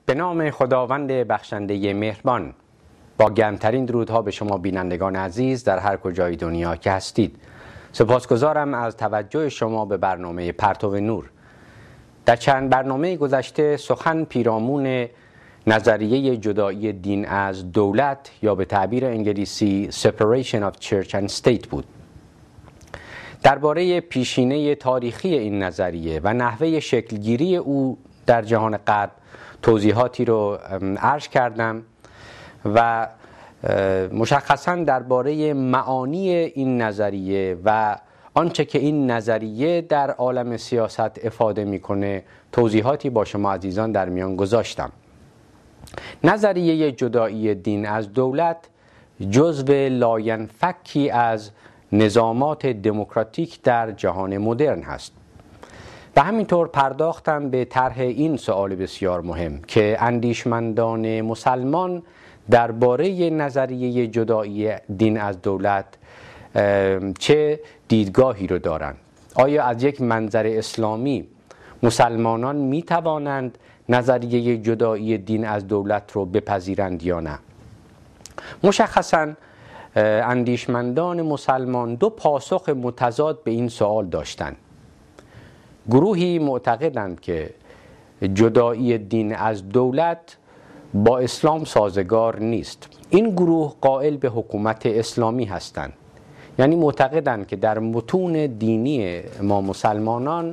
به نام خداوند بخشنده مهربان، با گرمترین درودها به شما بینندگان عزیز در هر کجای دنیا که هستید. سپاسگزارم از توجه شما به برنامه پرتو نور. در چند برنامه گذشته سخن پیرامون نظریه جدایی دین از دولت یا به تعبیر انگلیسی Separation of Church and State بود. درباره پیشینه تاریخی این نظریه و نحوه شکلگیری او در جهان غرب توضیحاتی رو عرض کردم و مشخصاً درباره معانی این نظریه و آنچه که این نظریه در عالم سیاست افاده میکنه توضیحاتی با شما عزیزان در میان گذاشتم. نظریه جدایی دین از دولت جزو لاینفکی از نظامات دموکراتیک در جهان مدرن هست و همینطور پرداختم به طرح این سوال بسیار مهم که اندیشمندان مسلمان درباره نظریه جدایی دین از دولت چه دیدگاهی رو دارند. آیا از یک منظر اسلامی مسلمانان می توانند نظریه جدایی دین از دولت رو بپذیرند یا نه؟ مشخصاً اندیشمندان مسلمان دو پاسخ متضاد به این سوال داشتند. گروهی معتقدند که جدایی دین از دولت با اسلام سازگار نیست. این گروه قائل به حکومت اسلامی هستند، یعنی معتقدند که در متون دینی ما مسلمانان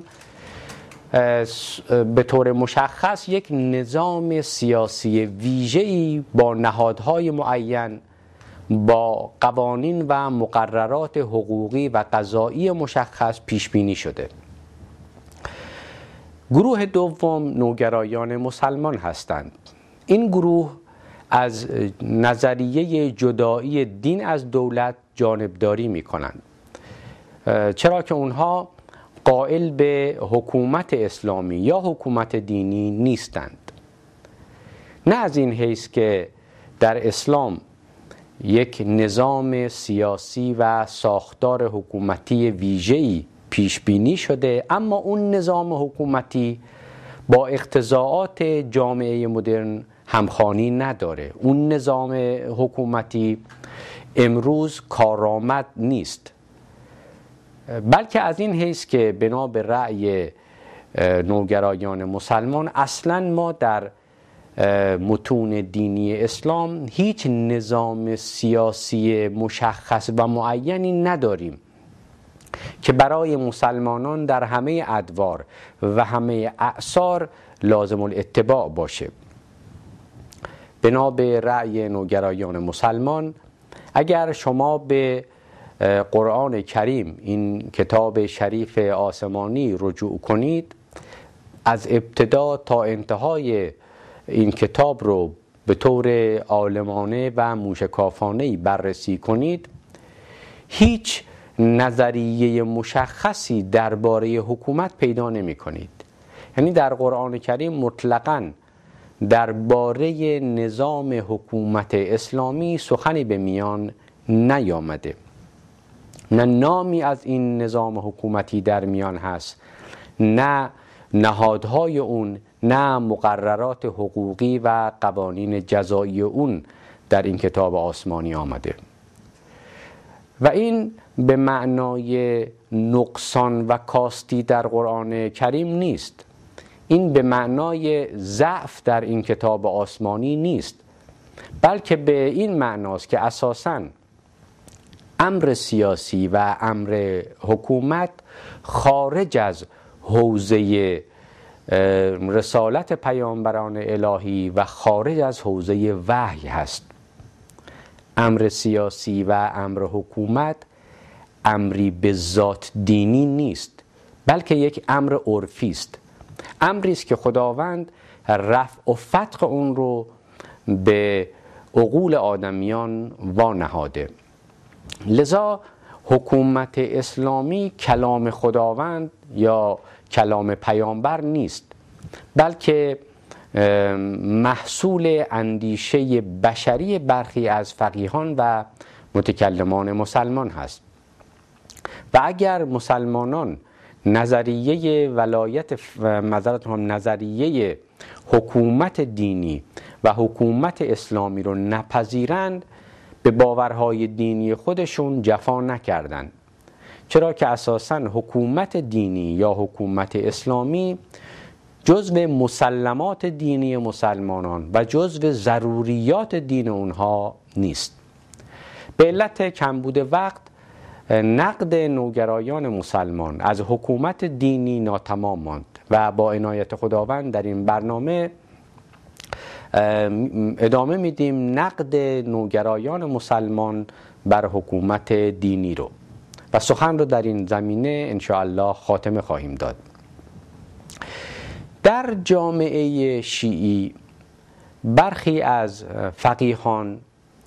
به طور مشخص یک نظام سیاسی ویژه‌ای با نهادهای معین، با قوانین و مقررات حقوقی و قضایی مشخص پیش بینی شده. گروه دوم نوگرایان مسلمان هستند. این گروه از نظریه جدایی دین از دولت جانبداری می کنند، چرا که اونها قائل به حکومت اسلامی یا حکومت دینی نیستند. نه از این حیث که در اسلام یک نظام سیاسی و ساختار حکومتی ویژه‌ای پیش بینی شده، اما اون نظام حکومتی با اقتضاعات جامعه مدرن همخوانی نداره. اون نظام حکومتی امروز کارآمد نیست، بلکه از این حیث که بنا به رأی نوگرایان مسلمان اصلاً ما در متون دینی اسلام هیچ نظام سیاسی مشخص و معینی نداریم که برای مسلمانان در همه ادوار و همه اعصار لازم الاتباع باشه. بنا به رأی نوگرایان مسلمان اگر شما به قرآن کریم، این کتاب شریف آسمانی رجوع کنید، از ابتدا تا انتهای این کتاب رو به طور عالمانه و موشکافانه‌ای بررسی کنید، هیچ نظریه مشخصی درباره حکومت پیدا نمی کنید. یعنی در قرآن کریم مطلقاً درباره نظام حکومت اسلامی سخنی به میان نیامده. نه نامی از این نظام حکومتی در میان هست، نه نهادهای اون، نه مقررات حقوقی و قوانین جزایی اون در این کتاب آسمانی آمده. و این به معنای نقصان و کاستی در قرآن کریم نیست. این به معنای ضعف در این کتاب آسمانی نیست، بلکه به این معناست که اساساً امر سیاسی و امر حکومت خارج از حوزه رسالت پیامبران الهی و خارج از حوزه وحی هست. امر سیاسی و امر حکومت امری به ذات دینی نیست، بلکه یک امر عرفی است. امری است که خداوند رفع و فتق اون رو به عقول آدمیان وانهاده. لذا حکومت اسلامی کلام خداوند یا کلام پیامبر نیست، بلکه محصول اندیشه بشری برخی از فقیهان و متکلمان مسلمان هست. و اگر مسلمانان نظریه نظریه حکومت دینی و حکومت اسلامی رو نپذیرند، به باورهای دینی خودشون جفا نکردند، چرا که اساساً حکومت دینی یا حکومت اسلامی جزو مسلمات دینی مسلمانان و جزو ضروریات دین اونها نیست. به علت کمبود وقت نقد نوگرایان مسلمان از حکومت دینی ناتمام ماند و با عنایت خداوند در این برنامه ادامه میدیم نقد نوگرایان مسلمان بر حکومت دینی رو و سخن رو در این زمینه انشاءالله خاتمه خواهیم داد. در جامعه شیعی برخی از فقیهان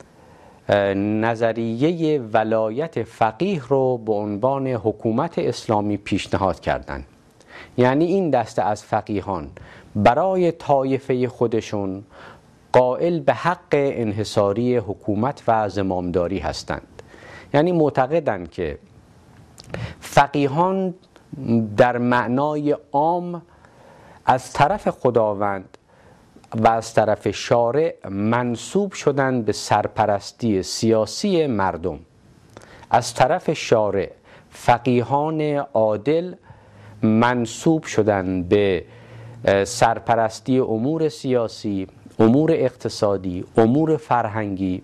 نظریه ولایت فقیه رو به عنوان حکومت اسلامی پیشنهاد کردند. یعنی این دسته از فقیهان برای طایفه خودشون قائل به حق انحصاری حکومت و زمامداری هستند. یعنی معتقدند که فقیهان در معنای عام از طرف خداوند و از طرف شارع منسوب شدند به سرپرستی سیاسی مردم. از طرف شارع فقیهان عادل منسوب شدند به سرپرستی امور سیاسی، امور اقتصادی، امور فرهنگی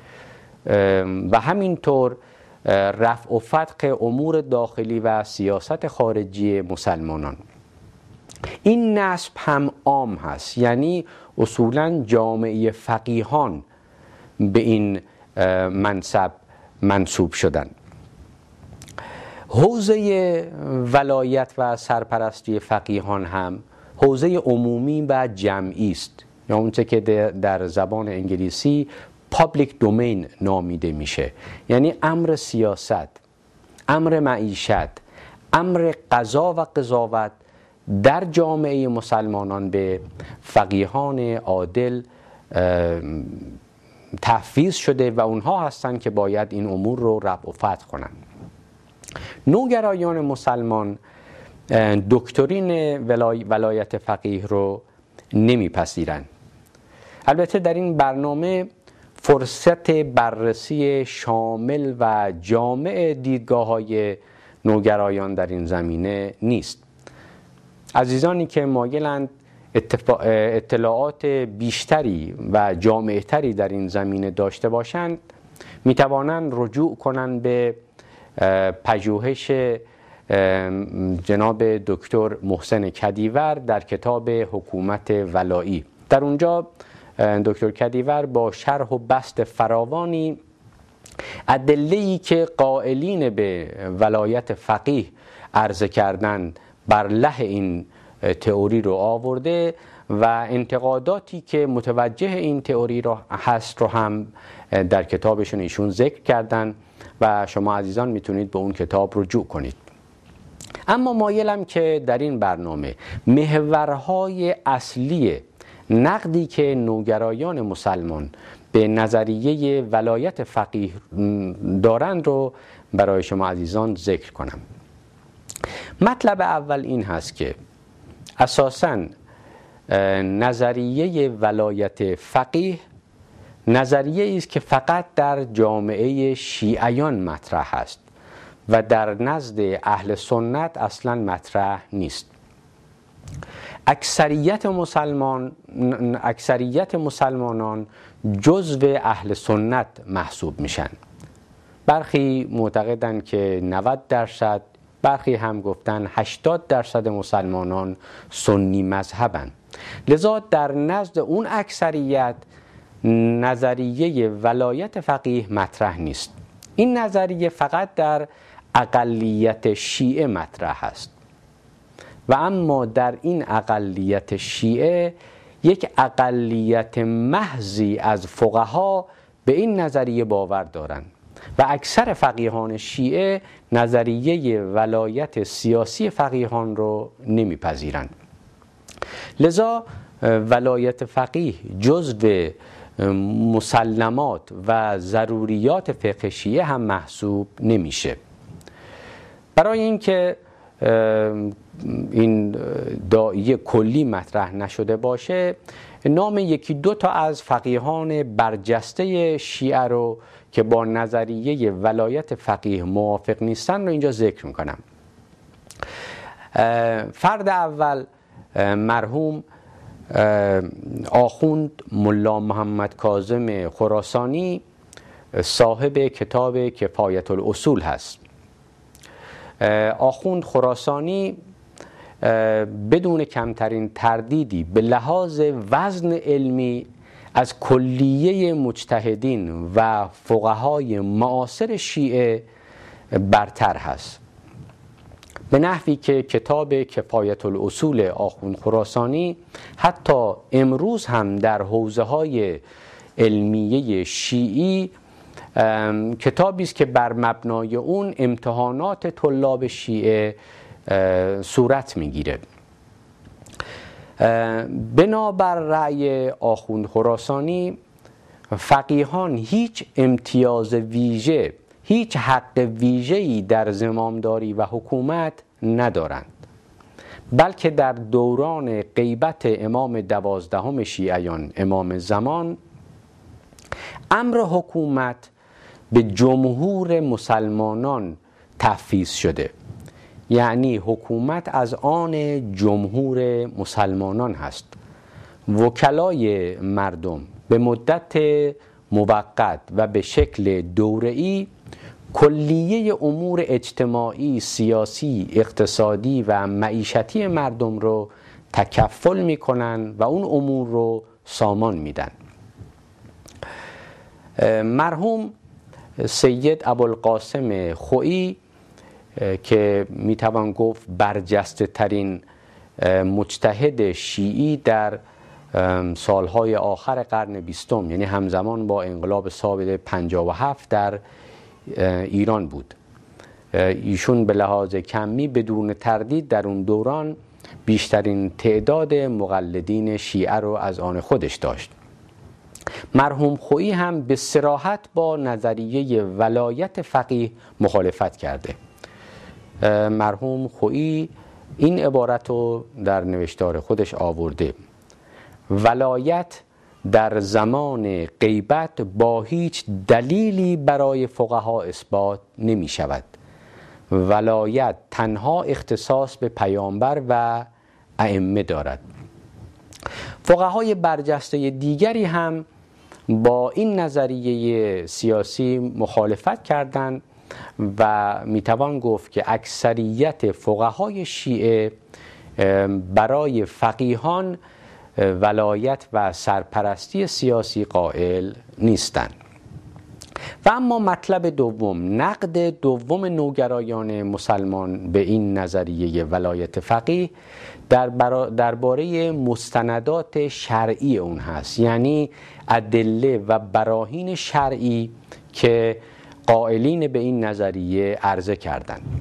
و همینطور رفع و فتق امور داخلی و سیاست خارجی مسلمانان. این نسب هم عام هست، یعنی اصولاً جامعه فقیهان به این منصب منسوب شدند. حوزه ولایت و سرپرستی فقیهان هم حوزه عمومی و جمعی است، یا اونچه که در زبان انگلیسی public domain نامیده میشه. یعنی امر سیاست، امر معیشت، امر قضا و قضاوت در جامعه مسلمانان به فقیهان عادل تفویض شده و اونها هستند که باید این امور رو رفع و فتح کنند. نوگرایان مسلمان دکترین ولایت فقیه رو نمیپذیرند. البته در این برنامه فرصت بررسی شامل و جامع دیدگاه‌های نوگرایان در این زمینه نیست. عزیزانی که مایلند اطلاعات بیشتری و جامع‌تری در این زمینه داشته باشند می توانند رجوع کنند به پژوهش جناب دکتر محسن کدیور در کتاب حکومت ولایی. در اونجا دکتر کدیور با شرح و بسط فراوانی ادله‌ای که قائلین به ولایت فقیه عرضه کردند بر له این تئوری رو آورده و انتقاداتی که متوجه این تئوری رو هست رو هم در کتابشون ایشون ذکر کردن و شما عزیزان میتونید به اون کتاب رجوع کنید. اما مایلم که در این برنامه محورهای اصلی نقدی که نوگرایان مسلمان به نظریه ولایت فقیه دارند رو برای شما عزیزان ذکر کنم. مطلب اول این هست که اساساً نظریه ولایت فقیه نظریه است که فقط در جامعه شیعیان مطرح است و در نزد اهل سنت اصلاً مطرح نیست. اکثریت مسلمانان جزو اهل سنت محسوب میشن. برخی معتقدند که 90%، برخی هم گفتن 80% مسلمانان سنی مذهبند. لذا در نزد اون اکثریت نظریه ولایت فقیه مطرح نیست. این نظریه فقط در اقلیت شیعه مطرح است و اما در این اقلیت شیعه یک اقلیت محضی از فقها به این نظریه باور دارند و اکثر فقیهان شیعه نظریه ولایت سیاسی فقیهان رو نمیپذیرند. لذا ولایت فقیه جزو مسلمات و ضروریات فقه شیعه هم محسوب نمیشه. برای اینکه این داعیه کلی مطرح نشده باشه، نام یکی دو تا از فقیهان برجسته شیعه رو که با نظریه ولایت فقیه موافق نیستن رو اینجا ذکر میکنم. فرد اول مرحوم آخوند ملا محمد کاظم خراسانی صاحب کتاب کفایت الاصول هست. آخوند خراسانی بدون کمترین تردیدی به لحاظ وزن علمی از کلیه مجتهدین و فقهای معاصر شیعه برتر هست، به نحوی که کتاب کفایت الاصول آخوند خراسانی حتی امروز هم در حوزه‌های علمیه شیعی کتابی است که بر مبنای اون امتحانات طلاب شیعه صورت میگیره. بنابر رأی آخوند خراسانی، فقیهان هیچ امتیاز ویژه، هیچ حق ویژه‌ای در زمامداری و حکومت ندارند، بلکه در دوران غیبت امام 12 شیعیان، امام زمان، امر حکومت به جمهور مسلمانان تفویض شده، یعنی حکومت از آن جمهور مسلمانان هست. وکلای مردم به مدت موقت و به شکل دوره‌ای کلیه امور اجتماعی، سیاسی، اقتصادی و معیشتی مردم رو تکفل میکنن و اون امور رو سامان میدن. مرحوم سید ابوالقاسم خویی که میتوان گفت برجسته ترین مجتهد شیعی در سالهای آخر قرن 20، یعنی همزمان با انقلاب سال 57 در ایران بود. ایشون به لحاظ کمی بدون تردید در اون دوران بیشترین تعداد مقلدین شیعه رو از آن خودش داشت. مرحوم خویی هم به صراحت با نظریه ولایت فقیه مخالفت کرده. مرحوم خویی این عبارت رو در نوشتار خودش آورده: ولایت در زمان غیبت با هیچ دلیلی برای فقها اثبات نمی شود. ولایت تنها اختصاص به پیامبر و ائمه دارد. فقهای برجسته دیگری هم با این نظریه سیاسی مخالفت کردند و میتوان گفت که اکثریت فقهای شیعه برای فقیهان ولایت و سرپرستی سیاسی قائل نیستند. و اما مطلب دوم، نقد دوم نوگرایان مسلمان به این نظریه ولایت فقیه درباره مستندات شرعی اون هست، یعنی ادله و براهین شرعی که قائلین به این نظریه عرضه کردند.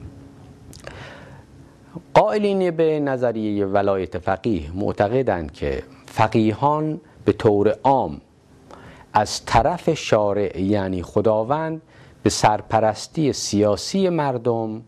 قائلین به نظریه ولایت فقیه معتقدند که فقیهان به طور عام از طرف شارع یعنی خداوند به سرپرستی سیاسی مردم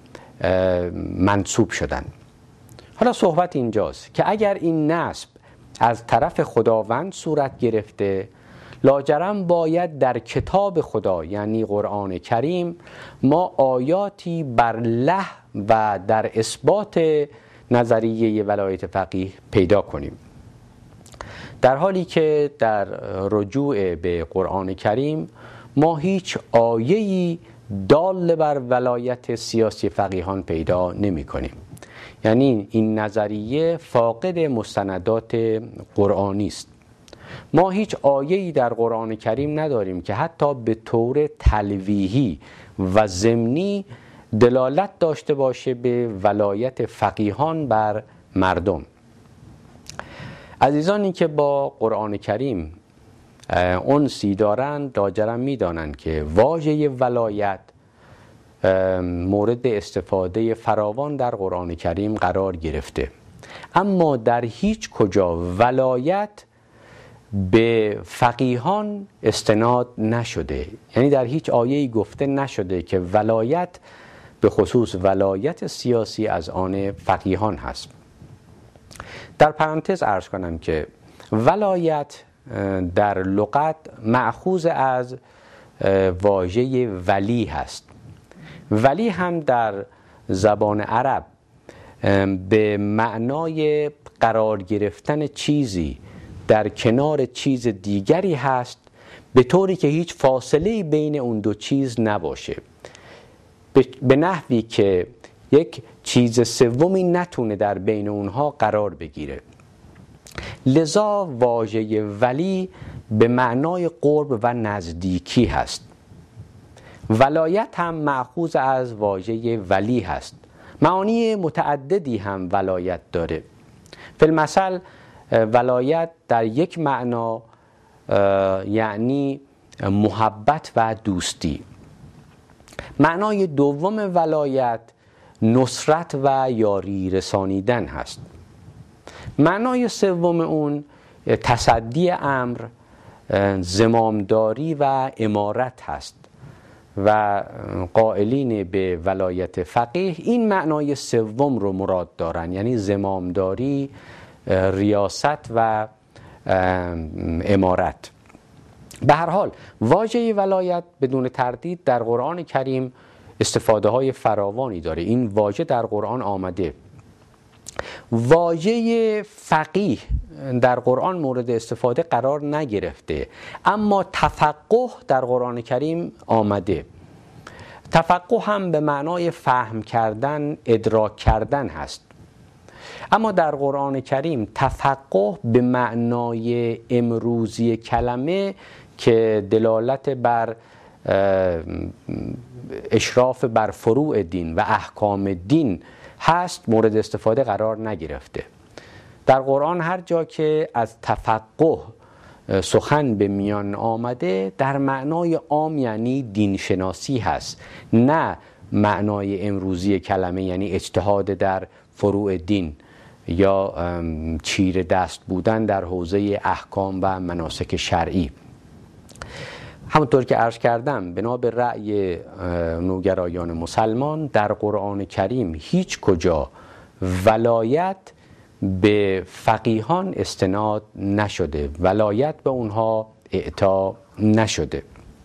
منصوب شدند. حالا صحبت اینجاست که اگر این نسب از طرف خداوند صورت گرفته، لاجرم باید در کتاب خدا یعنی قرآن کریم ما آیاتی بر له و در اثبات نظریه ولایت فقیه پیدا کنیم، در حالی که در رجوع به قرآن کریم ما هیچ آیه‌ای دال بر ولایت سیاسی فقیهان پیدا نمی کنیم. یعنی این نظریه فاقد مستندات قرآنی است. ما هیچ آیه‌ای در قرآن کریم نداریم که حتی به طور تلویحی و ضمنی دلالت داشته باشه به ولایت فقیهان بر مردم. عزیزانی که با قرآن کریم انسی دارند لاجرم می‌دانند که واژه ولایت مورد استفاده فراوان در قرآن کریم قرار گرفته، اما در هیچ کجا ولایت به فقیهان استناد نشده. یعنی در هیچ آیه‌ای گفته نشده که ولایت به خصوص ولایت سیاسی از آن فقیهان هست. در پرانتز عرض کنم که ولایت در لغت مأخوذ از واژه ولی هست. ولی هم در زبان عرب به معنای قرار گرفتن چیزی در کنار چیز دیگری هست، به طوری که هیچ فاصله بین اون دو چیز نباشه، به نحوی که یک چیز سومی نتونه در بین اونها قرار بگیره. لذا واژه ولی به معنای قرب و نزدیکی هست. ولایت هم مأخوذ از واژه ولی هست. معانی متعددی هم ولایت داره. فی المثل ولایت در یک معنا یعنی محبت و دوستی. معنای دوم ولایت نصرت و یاری رسانیدن هست. معنای سوم اون تصدی امر، زمامداری و امارت هست و قائلین به ولایت فقیه این معنای سوم رو مراد دارن، یعنی زمامداری، ریاست و امارت. به هر حال واژه ولایت بدون تردید در قرآن کریم استفاده های فراوانی داره. این واژه در قرآن آمده. واژه فقیه در قرآن مورد استفاده قرار نگرفته، اما تفقه در قرآن کریم آمده. تفقه هم به معنای فهم کردن، ادراک کردن هست. اما در قرآن کریم تفقه به معنای امروزی کلمه که دلالت بر اشراف بر فروع دین و احکام دین هست مورد استفاده قرار نگرفته. در قرآن هر جا که از تفقه سخن به میان آمده در معنای عام یعنی دینشناسی هست، نه معنای امروزی کلمه یعنی اجتهاد در فروع دین یا چیره دست بودن در حوزه احکام و مناسک شرعی. همونطور که عرض کردم بنا به رأی نوگرایان مسلمان در قرآن کریم هیچ کجا ولایت به فقیهان استناد نشده، ولایت به اونها اعطا نشده.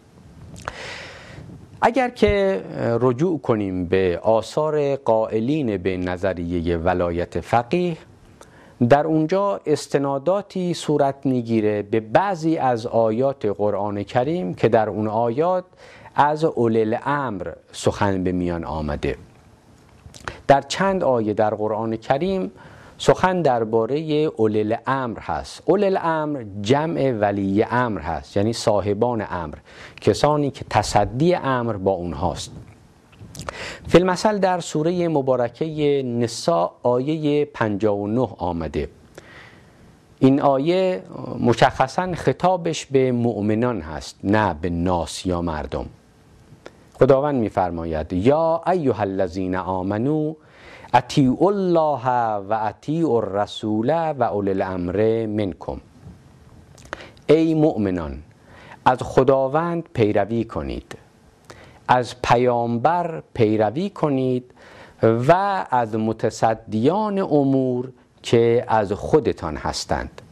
اگر که رجوع کنیم به آثار قائلین به نظریه ولایت فقیه، در اونجا استناداتی صورت میگیره به بعضی از آیات قرآن کریم که در اون آیات از اولی الامر سخن به میان آمده. در چند آیه در قرآن کریم سخن درباره اولی الامر هست. اولی الامر جمع ولی امر هست، یعنی صاحبان امر، کسانی که تصدی امر با اونهاست. فی المثل در سوره مبارکه نساء آیه 59 آمده. این آیه مشخصاً خطابش به مؤمنان هست، نه به ناس یا مردم. خداوند می‌فرماید یا ایها الذین آمنو اطیعوا الله و اطیعوا الرسول و اولی الامر منکم. ای مؤمنان از خداوند پیروی کنید، از پیامبر پیروی کنید و از متصدیان امور که از خودتان هستند.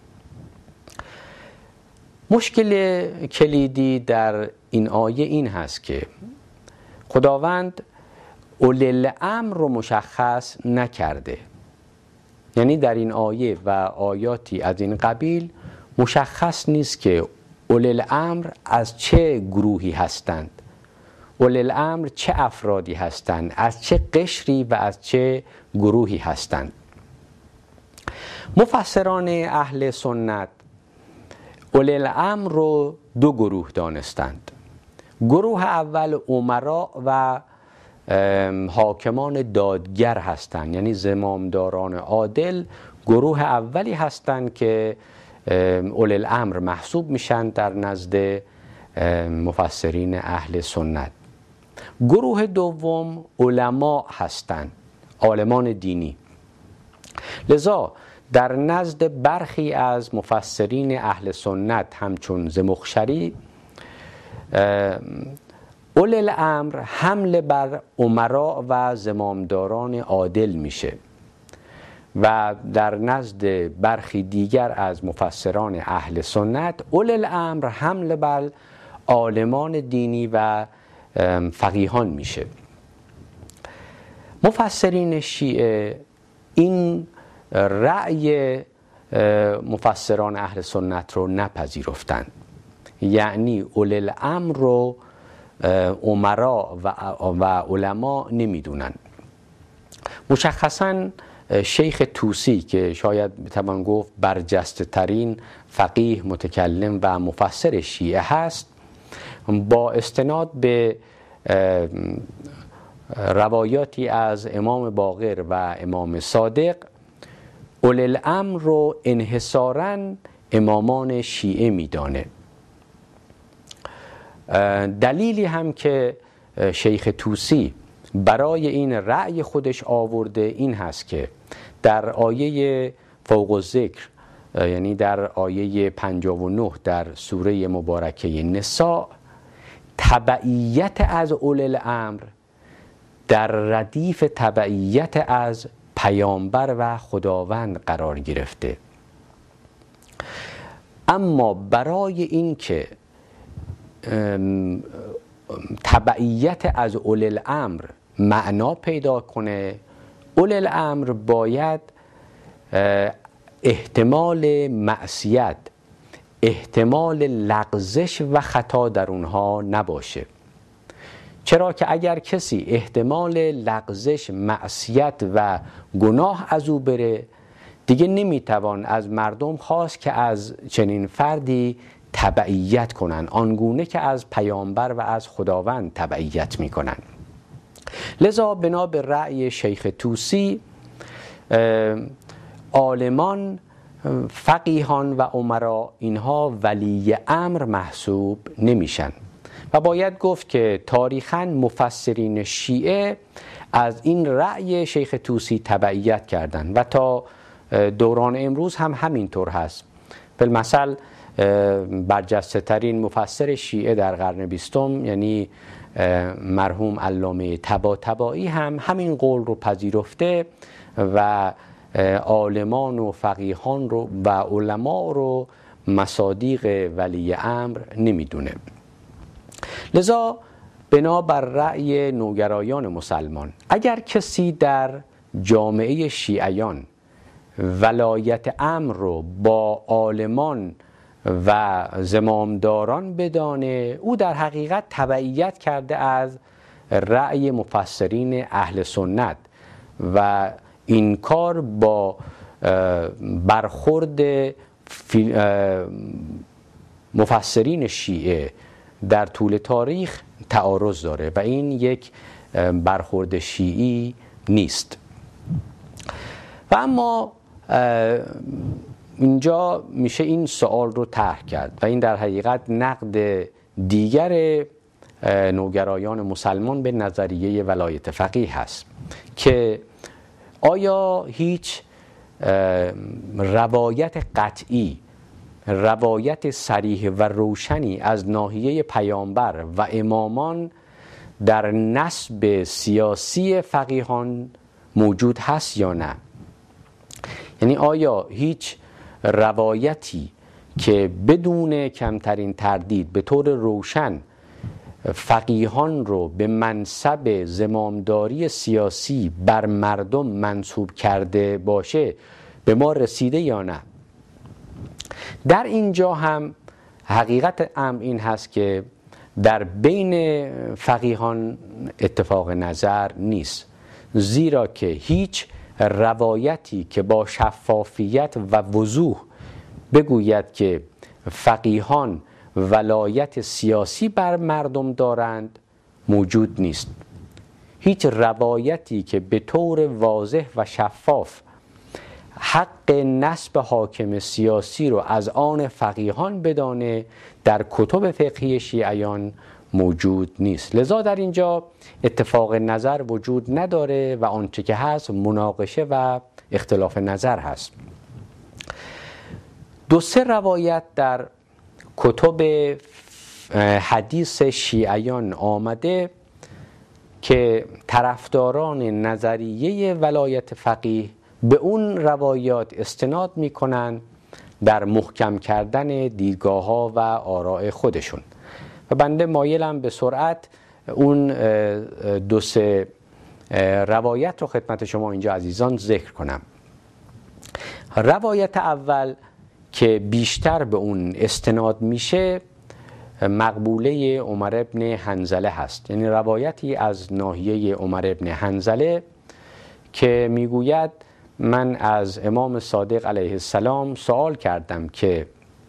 مشکل کلیدی در این آیه این هست که خداوند اولی الامر رو مشخص نکرده. یعنی در این آیه و آیاتی از این قبیل مشخص نیست که اولی الامر از چه گروهی هستند، اولی الامر چه افرادی هستند، از چه قشری و از چه گروهی هستند. مفسران اهل سنت اولی الامر رو دو گروه دانستند. گروه اول امرا و حاکمان دادگر هستند، یعنی زمامداران عادل گروه اولی هستند که اولی الامر محسوب میشن در نزد مفسرین اهل سنت. گروه دوم علما هستند، عالمان دینی. لذا در نزد برخی از مفسرین اهل سنت همچون زمخشری، اولی الامر حمل بر امرا و زمامداران عادل میشه و در نزد برخی دیگر از مفسران اهل سنت اولی الامر حمل بر عالمان دینی و فقیهان میشه. مفسرین شیعه این رأی مفسران اهل سنت رو نپذیرفتند، یعنی اولی الامر رو امرا و علما نمیدونن. مشخصاً شیخ طوسی که شاید بتوان گفت برجسته ترین فقیه، متکلم و مفسر شیعه هست، با استناد به روایاتی از امام باقر و امام صادق اولی الامر رو انحصاراً امامان شیعه میدانه. دلیلی هم که شیخ طوسی برای این رأی خودش آورده این هست که در آیه فوق الذکر، یعنی در آیه 59 در سوره مبارکه نساء، تبعیت از اولی الامر در ردیف تبعیت از پیامبر و خداوند قرار گرفته. اما برای این که تبعیت از اولی الامر معنا پیدا کنه، اولی الامر باید احتمال معصیت، احتمال لغزش و خطا در اونها نباشه. چرا که اگر کسی احتمال لغزش، معصیت و گناه از او بره، دیگه نمیتوان از مردم خواست که از چنین فردی تبعیت کنن، آنگونه که از پیامبر و از خداوند تبعیت میکنن. لذا بنا به رأی شیخ طوسی، عالمان، فقیهان و امرا اینها ولی امر محسوب نمیشن و باید گفت که تاریخاً مفسرین شیعه از این رأی شیخ طوسی تبعیت کردند و تا دوران امروز هم همینطور هست. بالمثل برجسته ترین مفسر شیعه در قرن 20، یعنی مرحوم علامه طباطبایی هم همین قول رو پذیرفته و عالمان و فقیهان رو و علما رو مصادیق ولی امر نمیدونه. لذا بنابر رأی نوگرایان مسلمان، اگر کسی در جامعه شیعیان ولایت امر رو با عالمان و زمامداران بدانه، او در حقیقت تبعیت کرده از رأی مفسرین اهل سنت و این کار با برخورد مفسرین شیعه در طول تاریخ تعارض داره و این یک برخورد شیعی نیست. و اما اینجا میشه این سوال رو طرح کرد و این در حقیقت نقد دیگر نوگرایان مسلمان به نظریه ولایت فقیه هست که آیا هیچ روایت قطعی، روایت صریح و روشنی از ناحیه پیامبر و امامان در نسب سیاسی فقیهان موجود هست یا نه؟ یعنی آیا هیچ روایتی که بدون کمترین تردید به طور روشن فقیهان رو به منصب زمامداری سیاسی بر مردم منسوب کرده باشه به ما رسیده یا نه؟ در اینجا هم حقیقت امر این هست که در بین فقیهان اتفاق نظر نیست، زیرا که هیچ روایتی که با شفافیت و وضوح بگوید که فقیهان ولایت سیاسی بر مردم دارند موجود نیست. هیچ روایتی که به طور واضح و شفاف حق نسب حاکم سیاسی رو از آن فقیهان بدانه در کتب فقهی شیعیان موجود نیست. لذا در اینجا اتفاق نظر وجود نداره و آنچه که هست مناقشه و اختلاف نظر هست. 2-3 روایت در کتب حدیث شیعیان آمده که طرفداران نظریه ولایت فقیه به اون روایات استناد میکنن در محکم کردن دیدگاه ها و آراء خودشون و بنده مایلم به سرعت اون دو سه روایت رو خدمت شما اینجا عزیزان ذکر کنم. روایت اول که بیشتر به اون استناد میشه مقبوله عمر ابن حنظله هست، یعنی روایتی از ناحیه عمر ابن حنظله که میگوید من از امام صادق علیه السلام سوال کردم که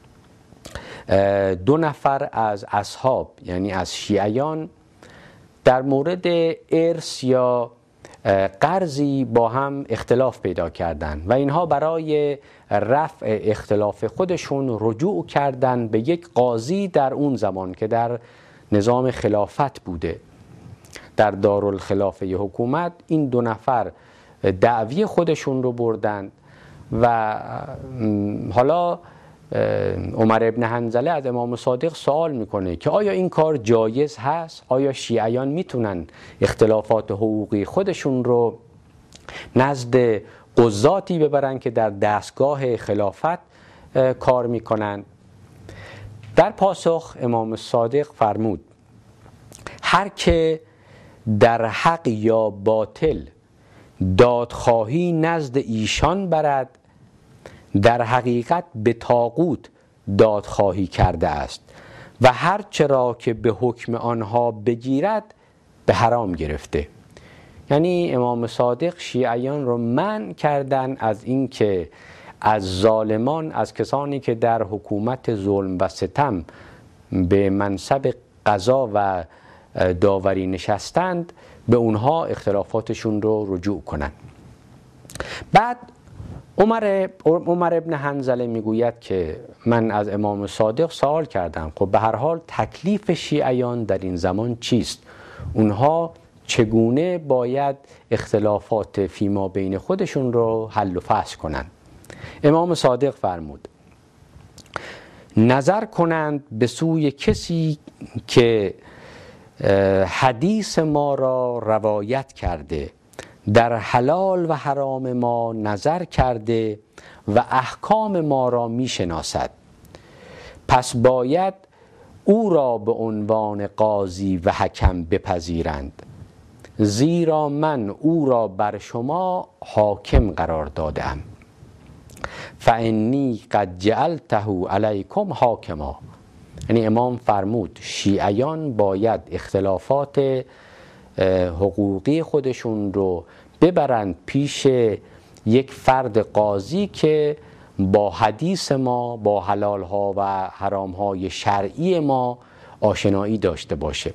2 نفر از اصحاب یعنی از شیعیان در مورد ارث یا قرضی با هم اختلاف پیدا کردند و اینها برای رفع اختلاف خودشون رجوع کردند به یک قاضی در اون زمان که در نظام خلافت بوده، در دارالخلافه حکومت. این 2 نفر دعوی خودشون رو بردند و حالا عمر ابن حنظله از امام صادق سوال میکنه که آیا این کار جایز هست؟ آیا شیعیان میتونن اختلافات حقوقی خودشون رو نزد قضاتی ببرن که در دستگاه خلافت کار میکنن؟ در پاسخ امام صادق فرمود هر که در حق یا باطل دادخواهی نزد ایشان برد در حقیقت به طاغوت دادخواهی کرده است و هر چرا که به حکم آنها بگیرد به حرام گرفته. یعنی امام صادق شیعیان رو منع کردن از این که از ظالمان، از کسانی که در حکومت ظلم و ستم به منصب قضا و داوری نشستند به اونها اختلافاتشون رو رجوع کنند. بعد عمر ابن حنظله میگوید که من از امام صادق سوال کردم خب به هر حال تکلیف شیعیان در این زمان چیست؟ اونها چگونه باید اختلافات فیما بین خودشون رو حل و فصل کنند؟ امام صادق فرمود نظر کنند به سوی کسی که حدیث ما را روایت کرده، در حلال و حرام ما نظر کرده و احکام ما را می شناسد، پس باید او را به عنوان قاضی و حکم بپذیرند، زیرا من او را بر شما حاکم قرار دادم. فانی قد جعلته علیکم حاکما. یعنی امام فرمود شیعیان باید اختلافات حقوقی خودشون رو ببرند پیش یک فرد قاضی که با حدیث ما، با حلال ها و حرام های شرعی ما آشنایی داشته باشه.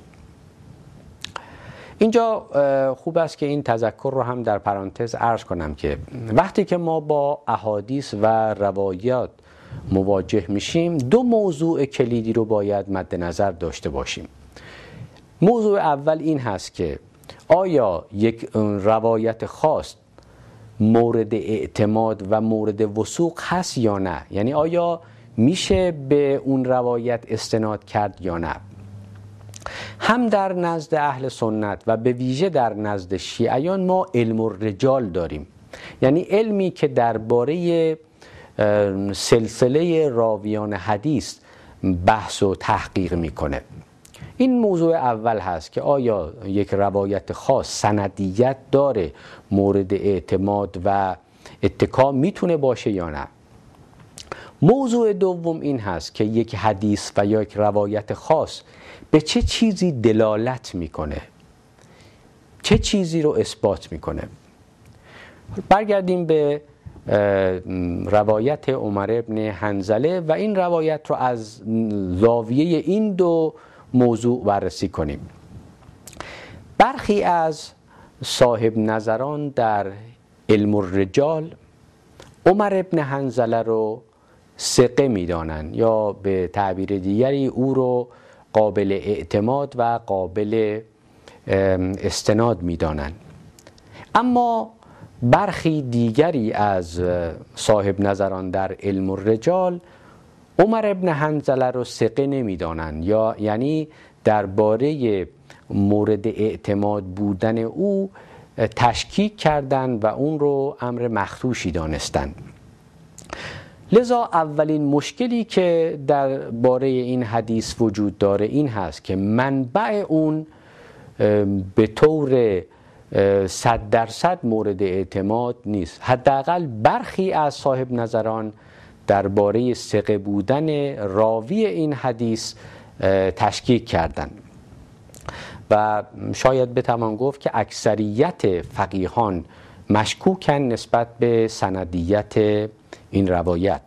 اینجا خوب است که این تذکر رو هم در پرانتز عرض کنم که وقتی که ما با احادیث و روایات مواجه میشیم 2 موضوع کلیدی رو باید مد نظر داشته باشیم. موضوع اول این هست که آیا یک روایت خاص مورد اعتماد و مورد وثوق هست یا نه؟ یعنی آیا میشه به اون روایت استناد کرد یا نه؟ هم در نزد اهل سنت و به ویژه در نزد شیعیان ما علم الرجال داریم، یعنی علمی که درباره سلسله راویان حدیث بحث و تحقیق میکنه. این موضوع اول هست که آیا یک روایت خاص سندیت داره، مورد اعتماد و اتکا میتونه باشه یا نه. موضوع دوم این هست که یک حدیث و یا یک روایت خاص به چه چیزی دلالت میکنه، چه چیزی رو اثبات میکنه. برگردیم به روایت عمر ابن حنظله و این روایت رو از زاویه این 2 موضوع بررسی کنیم. برخی از صاحب نظران در علم الرجال عمر ابن حنظله رو ثقه میدانند یا به تعبیر دیگری او رو قابل اعتماد و قابل استناد میدانند. اما برخی دیگری از صاحب نظران در علم الرجال عمر ابن حنظله رو ثقه نمیدانند، یا یعنی درباره مورد اعتماد بودن او تشکیک کردند و اون رو امر مخدوشی دانستند. لذا اولین مشکلی که درباره این حدیث وجود داره این هست که منبع اون به طور 100% مورد اعتماد نیست. حداقل برخی از صاحب نظران درباره ثقه بودن راوی این حدیث تشکیک کردند و شاید بتوان گفت که اکثریت فقیهان مشکوکن نسبت به سندیت این روایت.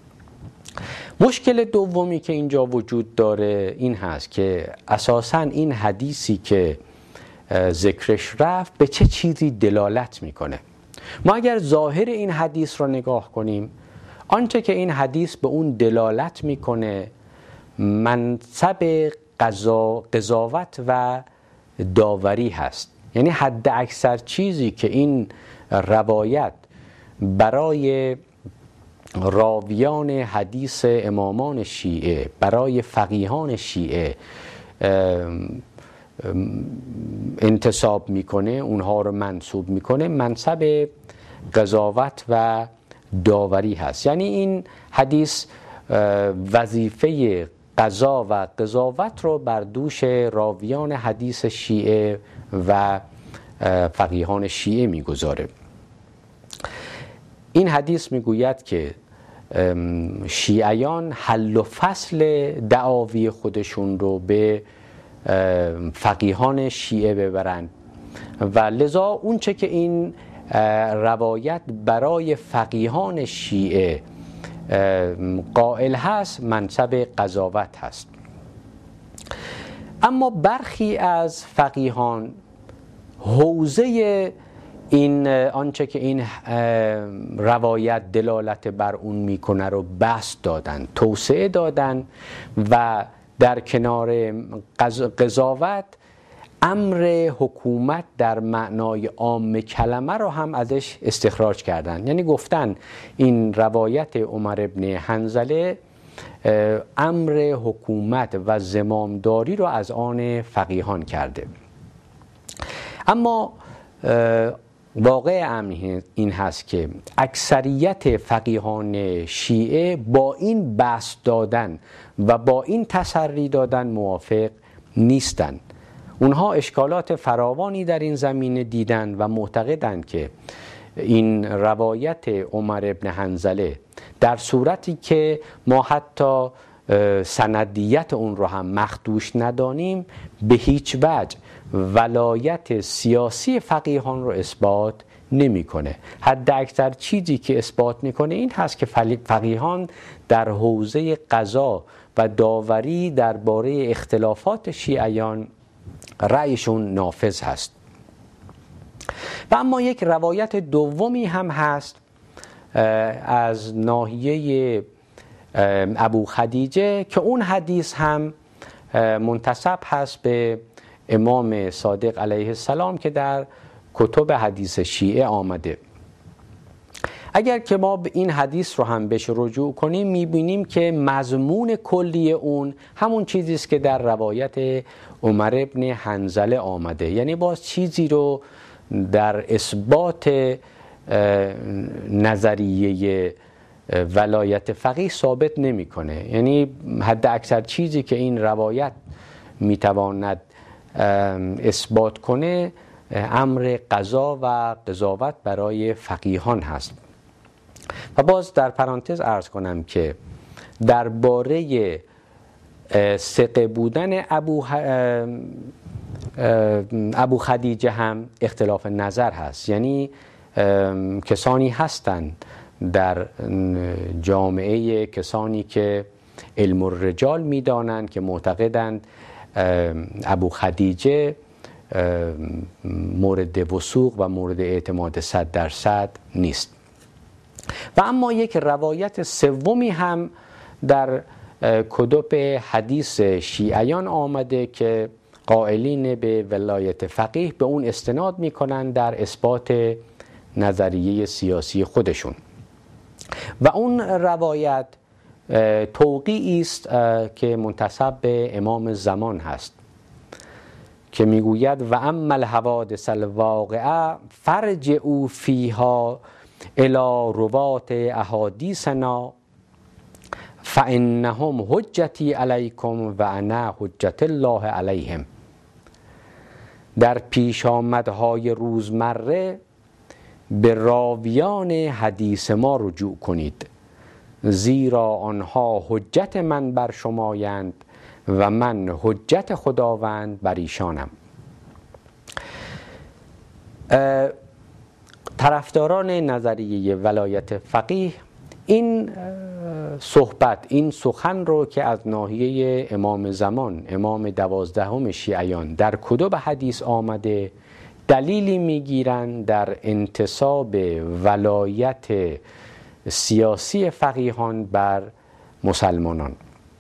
مشکل دومی که اینجا وجود داره این هست که اساساً این حدیثی که ذکرش رفت به چه چیزی دلالت میکنه. ما اگر ظاهر این حدیث رو نگاه کنیم، آنچه که این حدیث به اون دلالت میکنه منصب قضاوت و داوری هست. یعنی حد اکثر چیزی که این روایت برای راویان حدیث امامان شیعه، برای فقیهان شیعه انتساب میکنه، اونها رو منسوب میکنه، منصب قضاوت و داوری هست. یعنی این حدیث وظیفه قضا و قضاوت رو بر دوش راویان حدیث شیعه و فقیهان شیعه میگذاره. این حدیث میگوید که شیعیان حل و فصل دعاوی خودشون رو به فقیهان شیعه ببرند و لذا اونچه که این روایت برای فقیهان شیعه قائل هست منصب قضاوت هست. اما برخی از فقیهان حوزه این آنچه که این روایت دلالت بر اون میکنه رو بسط دادن، توسعه دادن و در کنار قضاوت امر حکومت در معنای عام کلمه رو هم ازش استخراج کردن. یعنی گفتن این روایت عمر ابن حنظله امر حکومت و زمامداری رو از آن فقیهان کرده. اما واقع امر این هست که اکثریت فقیهان شیعه با این بحث دادن و با این تسری دادن موافق نیستند. اونها اشکالات فراوانی در این زمینه دیدن و معتقدند که این روایت عمر ابن حنظله در صورتی که ما حتی سندیت اون رو هم مخدوش ندانیم به هیچ وجه ولایت سیاسی فقیهان رو اثبات نمیکنه. حد اکثر چیزی که اثبات میکنه این هست که فقیهان در حوزه قضا و داوری درباره اختلافات شیعیان رأیشون نافذ هست. و اما یک روایت دومی هم هست از ناحیه ابو خدیجه که اون حدیث هم منتسب هست به امام صادق علیه السلام که در کتب حدیث شیعه آمده. اگر که ما به این حدیث رو هم بهش رجوع کنیم میبینیم که مضمون کلی اون همون چیزی است که در روایت عمر ابن حنظله آمده. یعنی باز چیزی رو در اثبات نظریه ولایت فقیه ثابت نمیکنه. یعنی حد اکثر چیزی که این روایت میتواند اثبات کنه امر قضا و قضاوت برای فقیهان هست. و باز در پرانتز عرض کنم که درباره ثقه بودن ابو خدیجه هم اختلاف نظر هست. یعنی کسانی هستند در جامعه، کسانی که علم الرجال میدانند که معتقدند ابو خدیجه مورد وثوق و مورد اعتماد 100% نیست. و اما یک روایت سومی هم در کتب حدیث شیعیان آمده که قائلین به ولایت فقیه به اون استناد میکنن در اثبات نظریه سیاسی خودشون. و اون روایت توقیعی است که منتسب به امام زمان هست که میگوید و اما الحوادث الواقعه فرجعوا فیها الی روات احادیثنا فانهم حجتی علیکم و انا حجت الله علیهم. در پیش آمدهای روزمره به راویان حدیث ما رجوع کنید، زیرا آنها حجت من بر شمایند و من حجت خداوند بر ایشانم. طرفداران نظریه ولایت فقیه این صحبت، این سخن رو که از ناحیه امام زمان، امام 12 شیعیان در کتب حدیث آمده، دلیلی میگیرند در انتصاب ولایت سیاسی فقیهان بر مسلمانان.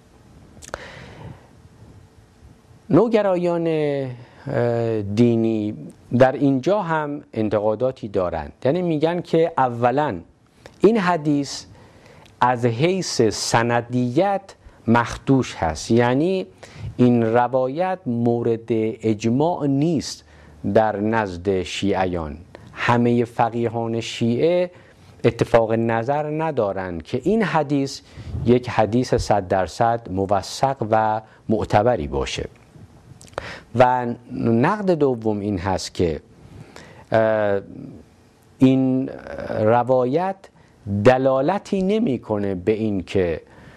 نوگرایان دینی در اینجا هم انتقاداتی دارند، یعنی میگن که اولا این حدیث از حیث سندیت مخدوش هست، یعنی این روایت مورد اجماع نیست در نزد شیعیان. همه فقیهان شیعه اتفاق نظر ندارند که این حدیث یک حدیث 100% موثق و معتبری باشه. و نقد دوم این هست که این روایت دلالتی نمیکنه به این که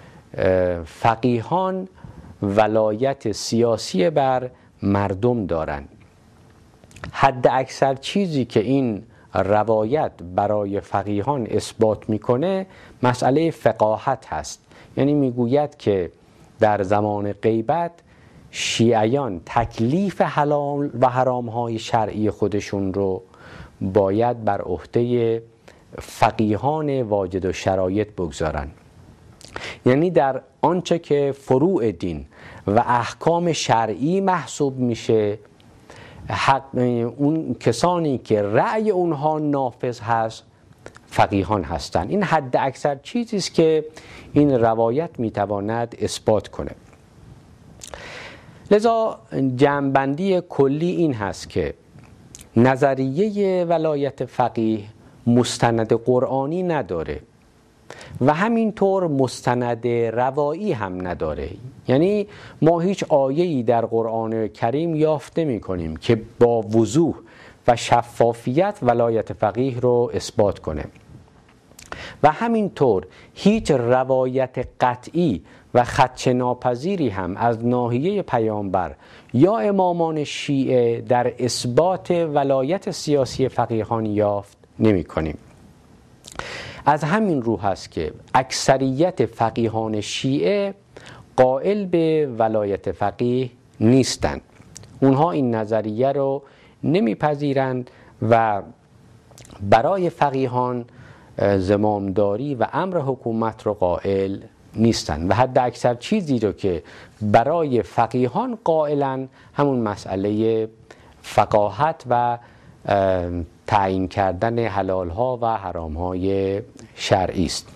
فقیهان ولایت سیاسی بر مردم دارند. حد اکثر چیزی که این روایت برای فقیهان اثبات میکنه مسئله فقاهت هست، یعنی میگوید که در زمان غیبت شیعیان تکلیف حلال و حرامهای شرعی خودشون رو باید بر عهده فقیهان واجد و شرایط بگذارن. یعنی در آنچه که فروع دین و احکام شرعی محسوب میشه، اون کسانی که رأی اونها نافذ هست فقیهان هستند. این حد اکثر چیزی است که این روایت میتواند اثبات کنه. لذا جمع‌بندی کلی این هست که نظریه ولایت فقیه مستند قرآنی نداره و همینطور مستند روایی هم نداره. یعنی ما هیچ آیه‌ای در قرآن کریم یافت نمی‌کنیم که با وضوح و شفافیت ولایت فقیه رو اثبات کنه و همینطور هیچ روایت قطعی و خدشه ناپذیری هم از ناحیه پیامبر یا امامان شیعه در اثبات ولایت سیاسی فقیهان یافت نمی کنیم. از همین رو هست که اکثریت فقیهان شیعه قائل به ولایت فقیه نیستند. اونها این نظریه رو نمیپذیرند و برای فقیهان زمامداری و امر حکومت رو قائل نیستند و حد اکثر چیزی رو که برای فقیهان قائلن همون مسئله فقاهت و تعیین کردن حلالها و حرامهای شرعی است.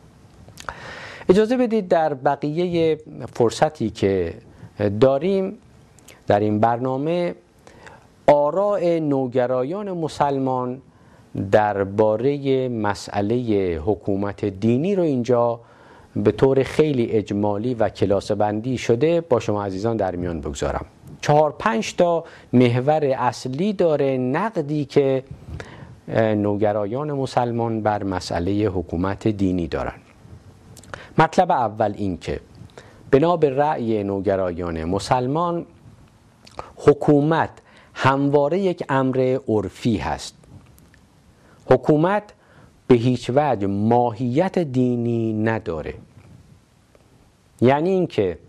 اجازه بدید در بقیه فرصتی که داریم در این برنامه آراء نوگرایان مسلمان درباره مسئله حکومت دینی رو اینجا به طور خیلی اجمالی و کلاسه بندی شده با شما عزیزان در میان بگذارم. 4-5 تا محور اصلی داره نقدی که نوگرایان مسلمان بر مسئله حکومت دینی دارن. مطلب اول این که بنا به رأی نوگرایان مسلمان حکومت همواره یک امر عرفی هست. حکومت به هیچ وجه ماهیت دینی نداره. یعنی اینکه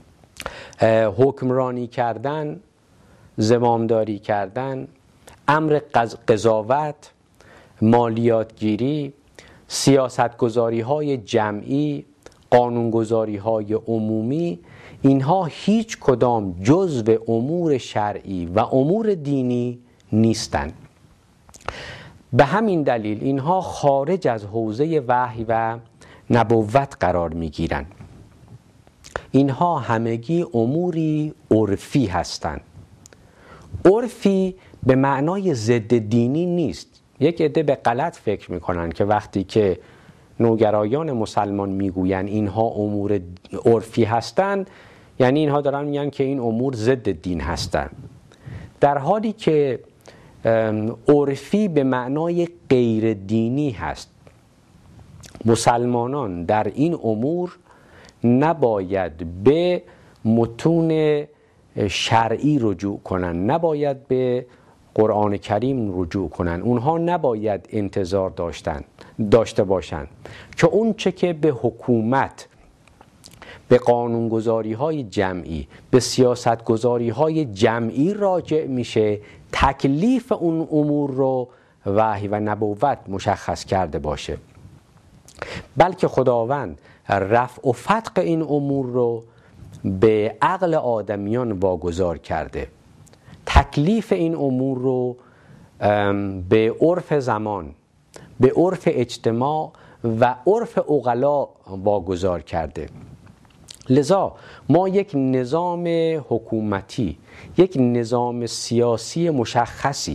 حکمرانی کردن، زمامداری کردن، امر قضاوت، مالیاتگیری، سیاستگذاری های جمعی، قانونگذاری های عمومی، اینها هیچ کدام جزو امور شرعی و امور دینی نیستند. به همین دلیل اینها خارج از حوزه وحی و نبوت قرار میگیرند. اینها همگی اموری عرفی هستند. عرفی به معنای ضد دینی نیست. یک عده به غلط فکر میکنن که وقتی که نوگرایان مسلمان میگوین اینها امور عرفی هستند، یعنی اینها دارن میگن که این امور ضد دین هستند، در حالی که عرفی به معنای غیر دینی هست. مسلمانان در این امور نباید به متون شرعی رجوع کنند، نباید به قرآن کریم رجوع کنند. اونها نباید انتظار داشته باشند که اون چه که به حکومت، به قانونگذاری های جمعی، به سیاست گذاری های جمعی راجع میشه، تکلیف اون امور رو وحی و نبوت مشخص کرده باشه، بلکه خداوند رفع و فتق این امور رو به عقل آدمیان واگذار کرده. تکلیف این امور رو به عرف زمان، به عرف اجتماع و عرف عقلا واگذار کرده. لذا ما یک نظام حکومتی، یک نظام سیاسی مشخصی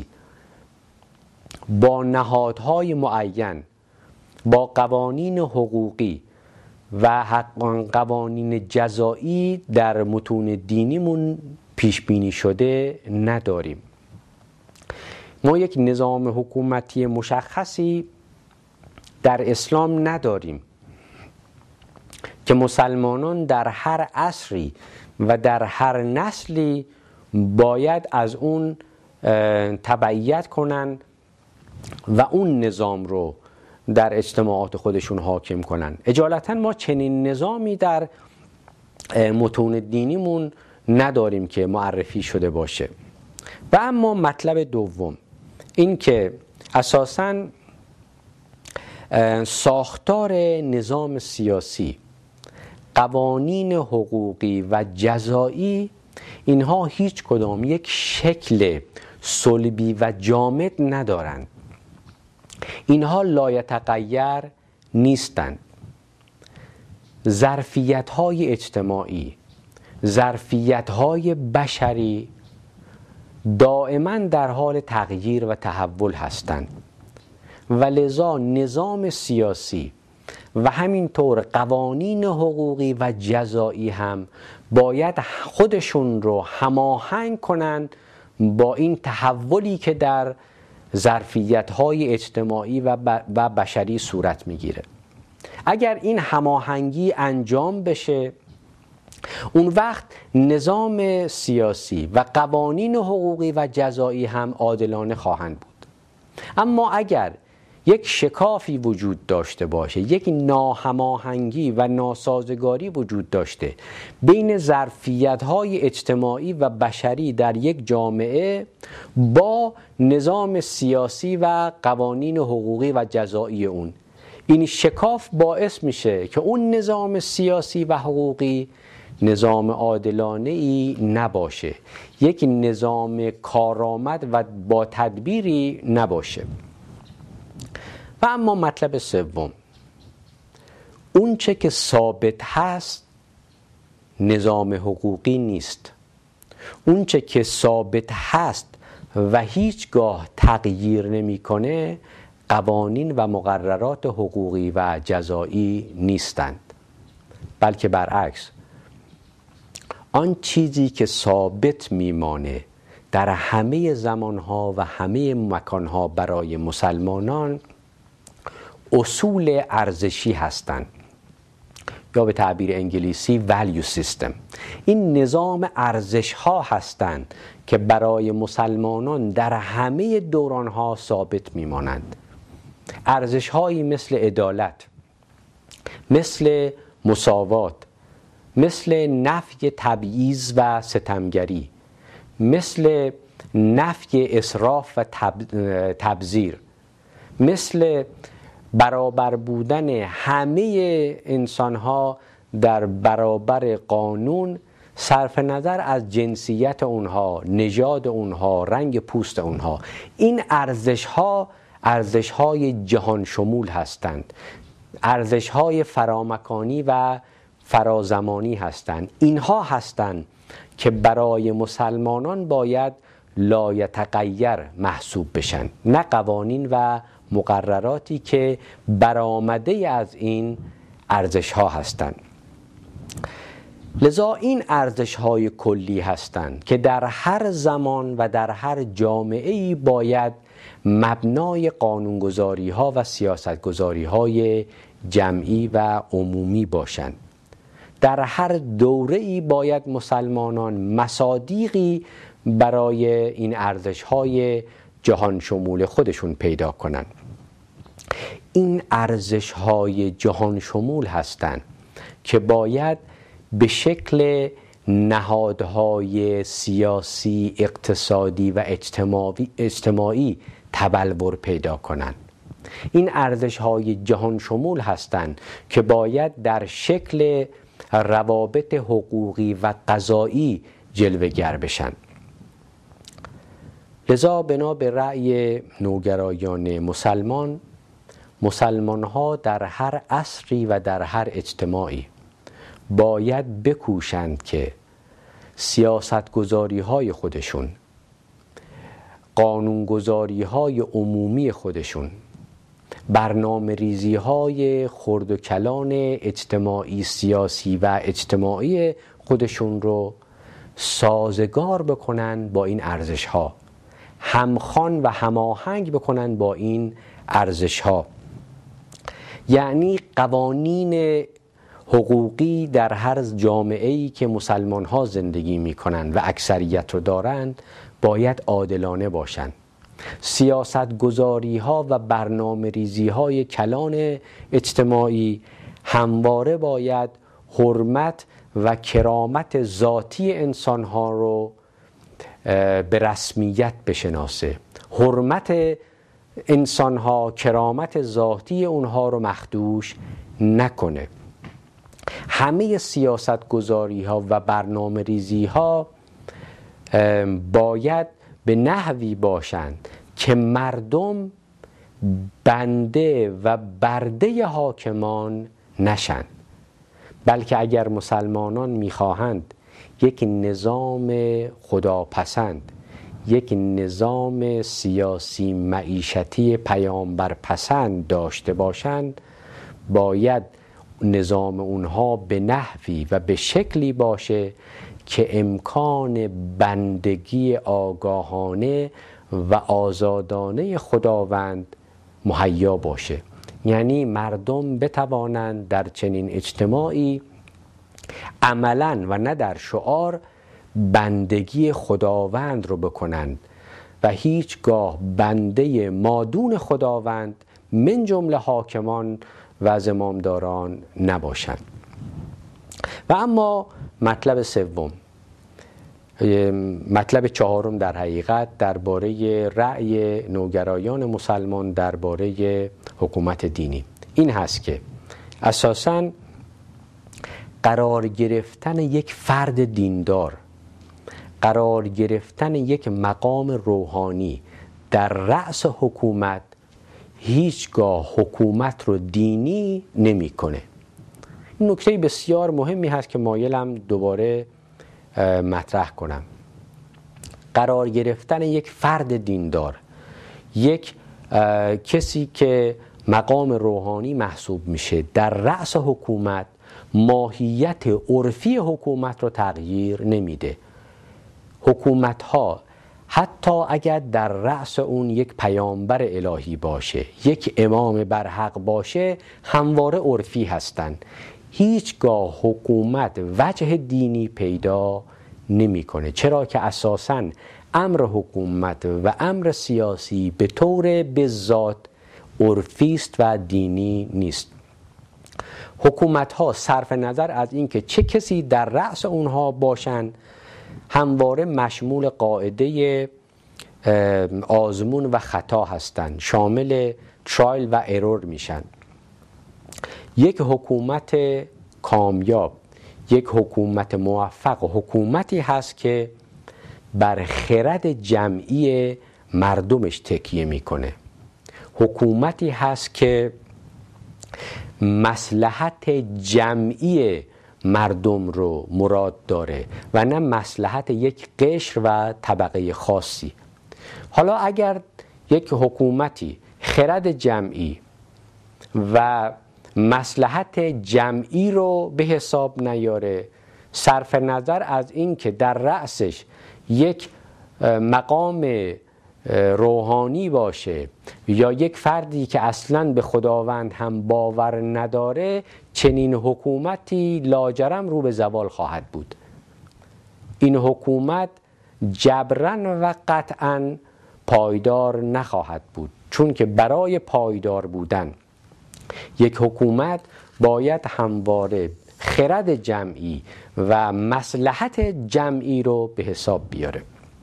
با نهادهای معین، با قوانین حقوقی و قوانین جزایی در متون دینیمون پیش بینی شده نداریم. ما یک نظام حکومتی مشخصی در اسلام نداریم که مسلمانان در هر عصری و در هر نسلی باید از اون تبعیت کنن و اون نظام رو در اجتماعات خودشون حاکم کنن. اجالتا ما چنین نظامی در متون دینیمون نداریم که معرفی شده باشه. و اما مطلب دوم این که اساساً ساختار نظام سیاسی، قوانین حقوقی و جزایی، اینها هیچ کدام یک شکل صلبی و جامد ندارند. اینها لایتغیر نیستند. ظرفیت‌های اجتماعی، ظرفیت‌های بشری دائما در حال تغییر و تحول هستند و لذا نظام سیاسی و همینطور قوانین حقوقی و جزایی هم باید خودشون رو هماهنگ کنند با این تحولی که در ظرفیت‌های اجتماعی و بشری صورت میگیره. اگر این هماهنگی انجام بشه، اون وقت نظام سیاسی و قوانین حقوقی و جزایی هم عادلانه خواهند بود. اما اگر یک شکافی وجود داشته باشه، یک ناهماهنگی و ناسازگاری وجود داشته بین ظرفیت‌های اجتماعی و بشری در یک جامعه با نظام سیاسی و قوانین حقوقی و جزایی اون، این شکاف باعث میشه که اون نظام سیاسی و حقوقی نظام عادلانه‌ای نباشه، یک نظام کارآمد و با تدبیری نباشه. و اما مطلب سوم، اون چه که ثابت هست نظام حقوقی نیست. اون چه که ثابت هست و هیچگاه تغییر نمی‌کنه قوانین و مقررات حقوقی و جزایی نیستند، بلکه برعکس، آن چیزی که ثابت میمانه در همه زمانها و همه مکانها برای مسلمانان اصول ارزشی هستند، یا به تعبیر انگلیسی value system. این نظام ارزش ها هستند که برای مسلمانان در همه دوران ها ثابت میمانند. ارزش هایی مثل عدالت، مثل مساوات، مثل نفی تبعیض و ستمگری، مثل نفی اسراف و تبذیر، مثل برابر بودن همه انسانها در برابر قانون صرف نظر از جنسیت اونها، نژاد اونها، رنگ پوست اونها. این ارزش‌های جهان شمول هستند. ارزش‌های فرامکانی و فرازمانی هستند. اینها هستند که برای مسلمانان باید لایتغیر محسوب بشن، نه قوانین و مقرراتی که برآمده از این ارزش‌ها هستند. لذا این ارزش‌های کلی هستند که در هر زمان و در هر جامعه‌ای باید مبنای قانونگذاری‌ها و سیاستگذاری‌های جمعی و عمومی باشند. در هر دوره‌ای باید مسلمانان مصادیقی برای این ارزش‌های جهان شمول خودشون پیدا کنند. این ارزش‌های جهان شمول هستند که باید به شکل نهادهای سیاسی، اقتصادی و اجتماعی تبلور پیدا کنند. این ارزش‌های جهان شمول هستند که باید در شکل روابط حقوقی و قضایی جلوه‌گر بشن. لذا بنا به رأی نوگرایان مسلمان‌ها در هر عصری و در هر اجتماعی باید بکوشند که سیاستگذاری‌های خودشون، قانونگذاری‌های عمومی خودشون، برنامه‌ریزی‌های خرد و کلان اجتماعی، سیاسی و اجتماعی خودشون رو سازگار بکنن با این ارزش‌ها، همخوان و هماهنگ بکنن با این ارزش‌ها. یعنی قوانین حقوقی در هر جامعه‌ای که مسلمان‌ها زندگی می‌کنند و اکثریت رو دارند باید عادلانه باشند. سیاستگذاری‌ها و برنامه‌ریزی‌های کلان اجتماعی همواره باید حرمت و کرامت ذاتی انسان‌ها رو به رسمیت بشناسه. حرمت انسان‌ها، کرامت ذاتی اونها رو مخدوش نکنه. همه سیاستگذاری‌ها و برنامه‌ریزی‌ها باید به نحوی باشند که مردم بنده و برده حاکمان نشند، بلکه اگر مسلمانان می‌خواهند یک نظام خداپسند، یک نظام سیاسی معیشتی پیامبرپسند داشته باشند، باید نظام اونها به نحوی و به شکلی باشه که امکان بندگی آگاهانه و آزادانه خداوند مهیا باشه. یعنی مردم بتوانند در چنین اجتماعی عملاً و نه در شعار بندگی خداوند رو بکنند و هیچگاه بنده مادون خداوند من جمله حاکمان و زمامداران نباشند. و اما مطلب سوم، مطلب چهارم در حقیقت درباره رأی نوگرایان مسلمان درباره حکومت دینی این هست که اساساً قرار گرفتن یک فرد دیندار، قرار گرفتن یک مقام روحانی در رأس حکومت هیچگاه حکومت رو دینی نمی‌کنه. این نکته بسیار مهمی هست که مایلم دوباره مطرح کنم. قرار گرفتن یک فرد دیندار، یک کسی که مقام روحانی محسوب میشه در رأس حکومت، ماهیت عرفی حکومت رو تغییر نمیده. حکومت ها حتی اگر در رأس اون یک پیامبر الهی باشه، یک امام برحق باشه، همواره عرفی هستند. هیچگاه حکومت وجه دینی پیدا نمی‌کنه، چرا که اساساً امر حکومت و امر سیاسی به طور بذات عرفی است و دینی نیست. حکومت ها صرف نظر از اینکه چه کسی در رأس اونها باشن، همواره مشمول قاعده آزمون و خطا هستند، شامل ترایل و ارور میشن. یک حکومت کامیاب، یک حکومت موفق حکومتی هست که بر خرد جمعی مردمش تکیه میکنه. حکومتی هست که مصلحت جمعی مردم رو مراد داره و نه مصلحت یک قشر و طبقه خاصی. حالا اگر یک حکومتی خرد جمعی و مصلحت جمعی رو به حساب نیاره، صرف نظر از این که در رأسش یک مقام روحانی باشه یا یک فردی که اصلاً به خداوند هم باور نداره، چنین حکومتی لاجرم رو به زوال خواهد بود. این حکومت جبراً و قطعاً پایدار نخواهد بود، چون که برای پایدار بودن یک حکومت باید همواره خرد جمعی و مصلحت جمعی رو به حساب بیاره.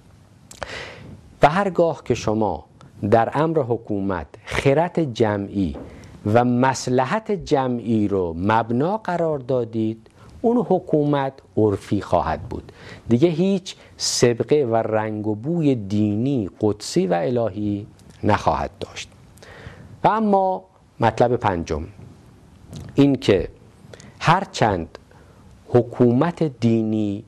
و هرگاه که شما در امر حکومت خرد جمعی و مصلحت جمعی رو مبنا قرار دادید، اون حکومت عرفی خواهد بود، دیگه هیچ سابقه و رنگ و بوی دینی، قدسی و الهی نخواهد داشت. و اما مطلب پنجم، این که هرچند حکومت دینی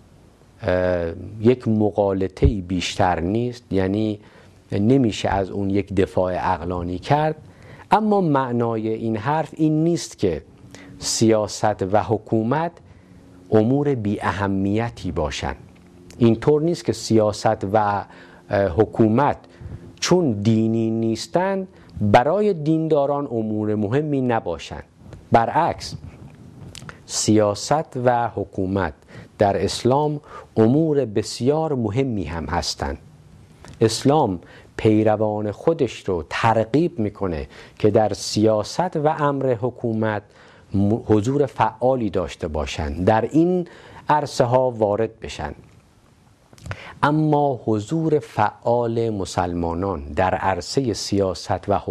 یک مغالطه‌ای بیشتر نیست، یعنی نمیشه از اون یک دفاع عقلانی کرد، اما معنای این حرف این نیست که سیاست و حکومت امور بی اهمیتی باشند. اینطور نیست که سیاست و حکومت چون دینی نیستند برای دینداران امور مهمی نباشند. برعکس، سیاست و حکومت در اسلام امور بسیار مهمی هم هستند. اسلام پیروان خودش رو ترغیب میکنه که در سیاست و امر حکومت حضور فعالی داشته باشند، در این عرصه ها وارد بشن. اما حضور فعال مسلمانان در عرصه سیاست و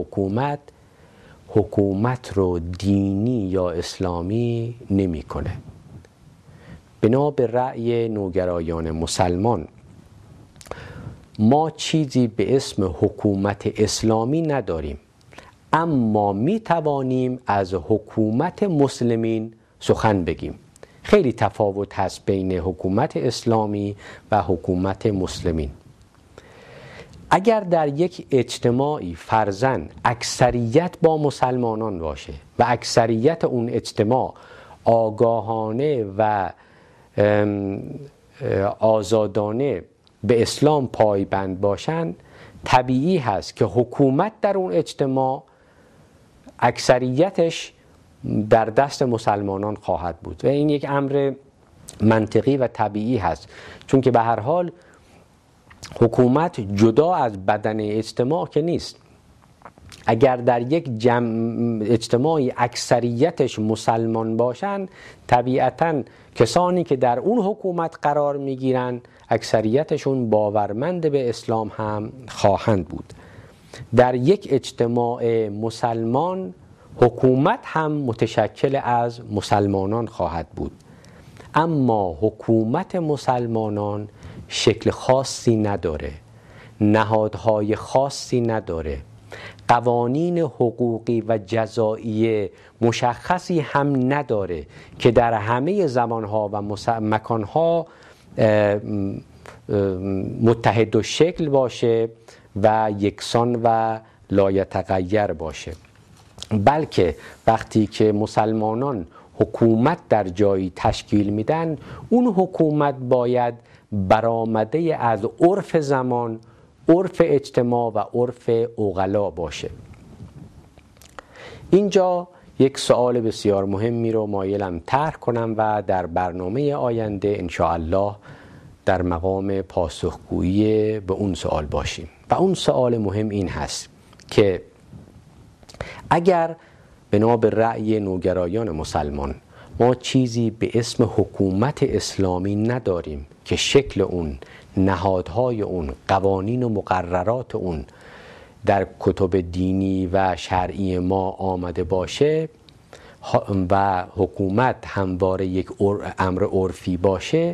حکومت رو دینی یا اسلامی نمیکنه. بنا به رأی نوگرایان مسلمان، ما چیزی به اسم حکومت اسلامی نداریم، اما می توانیم از حکومت مسلمین سخن بگیم. خیلی تفاوت هست بین حکومت اسلامی و حکومت مسلمین. اگر در یک اجتماعی فرضاً اکثریت با مسلمانان باشه و اکثریت اون اجتماع آگاهانه و آزادانه به اسلام پایبند باشند، طبیعی هست که حکومت در اون اجتماع اکثریتش در دست مسلمانان خواهد بود و این یک امر منطقی و طبیعی هست، چون که به هر حال حکومت جدا از بدن اجتماع که نیست. اگر در یک اجتماعی اکثریتش مسلمان باشند، طبیعتاً کسانی که در اون حکومت قرار میگیرند اکثریتشون باورمند به اسلام هم خواهند بود. در یک اجتماع مسلمان حکومت هم متشکل از مسلمانان خواهد بود، اما حکومت مسلمانان شکل خاصی نداره، نهادهای خاصی نداره، قوانین حقوقی و جزایی مشخصی هم نداره که در همه زمانها و مکانها متحد و شکل باشه و یکسان و لایتغیر باشه. بلکه وقتی که مسلمانان حکومت در جایی تشکیل میدن، اون حکومت باید برآمده از عرف زمان، عرف اجتماع و عرف عقلا باشه. اینجا یک سوال بسیار مهمی رو مایلم طرح کنم و در برنامه آینده انشاءالله در مقام پاسخگویی به اون سوال باشیم. و اون سوال مهم این هست که اگر بنا به رأی نوگرایان مسلمان ما چیزی به اسم حکومت اسلامی نداریم که شکل اون، نهادهای اون، قوانین و مقررات اون در کتب دینی و شرعی ما آمده باشه و حکومت همواره یک امر عرفی باشه،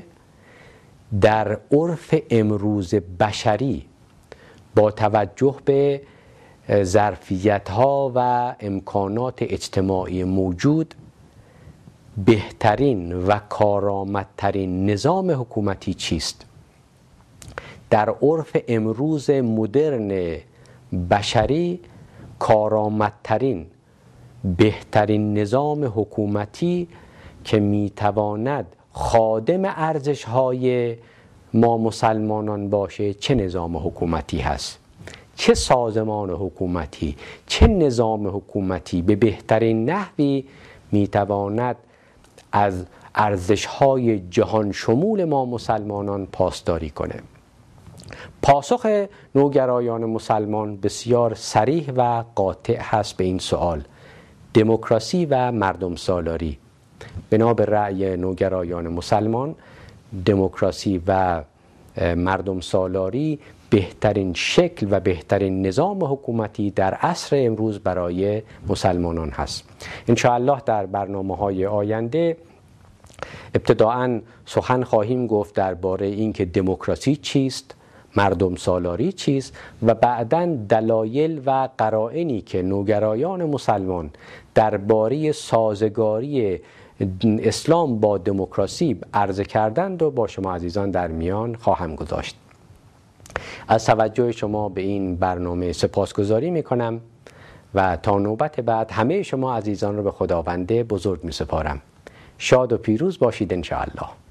در عرف امروز بشری با توجه به ظرفیت‌ها و امکانات اجتماعی موجود بهترین و کارآمدترین نظام حکومتی چیست؟ در عرف امروز مدرن بشری کارآمدترین بهترین نظام حکومتی که میتواند خادم ارزش‌های ما مسلمانان باشه چه نظام حکومتی هست؟ چه سازمان حکومتی، چه نظام حکومتی به بهترین نحوی میتواند از ارزش‌های جهان شمول ما مسلمانان پاسداری کنه؟ پاسخ نوگرایان مسلمان بسیار صریح و قاطع هست به این سوال: دموکراسی و مردم سالاری. بنا به رأی نوگرایان مسلمان، دموکراسی و مردم سالاری بهترین شکل و بهترین نظام حکومتی در عصر امروز برای مسلمانان هست. انشاءالله در برنامه‌های آینده ابتداعاً سخن خواهیم گفت درباره اینکه دموکراسی چیست، مردم سالاری چیست و بعداً دلایل و قرائنی که نوگرایان مسلمان درباره سازگاری اسلام با دموکراسی عرضه کردند و با شما عزیزان در میان خواهم گذاشت. از توجه شما به این برنامه سپاسگزاری میکنم و تا نوبت بعد همه شما عزیزان رو به خداوند بزرگ میسپارم. شاد و پیروز باشید انشاءالله.